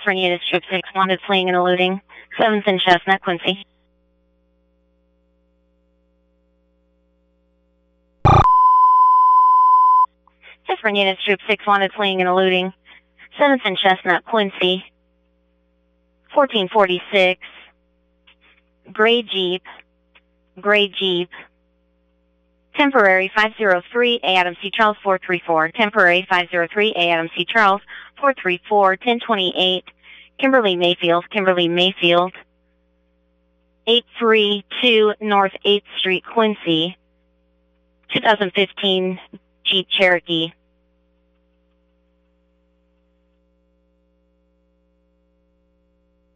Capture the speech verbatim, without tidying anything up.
Different units, Troop six, wanted fleeing and eluding. seventh and Chestnut, Quincy. Different units, Troop six, wanted fleeing and eluding. seventh and Chestnut, Quincy. fourteen forty-six. Gray Jeep. Gray Jeep. Temporary five oh three A Adam C. Charles four three four. Temporary five oh three A Adam C. Charles four three four. ten twenty-eight. Kimberly Mayfield. Kimberly Mayfield. eight three two North eighth Street, Quincy. twenty fifteen Jeep Cherokee.